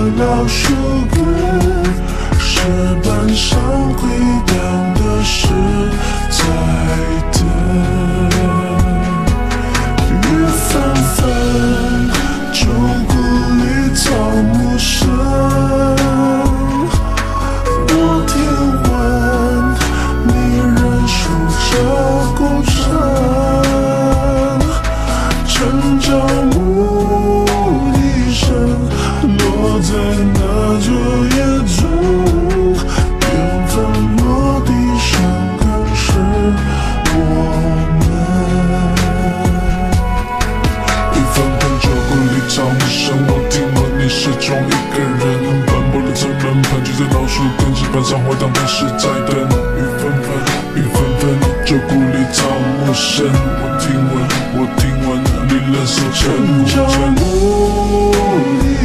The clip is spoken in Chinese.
老树根，石板上回荡的是在等。雨纷纷，钟鼓里草木深。我听闻你仍数着工程，成朝暮一声，落在那旧夜中，缘分落地生根是我们。雨纷纷，旧故里草木深，我听闻你始终一个人，斑驳的城门盘踞在老树根，石板上回荡的是在等。雨纷纷，雨纷纷，旧故里草木深，我听闻你仍守成朝暮里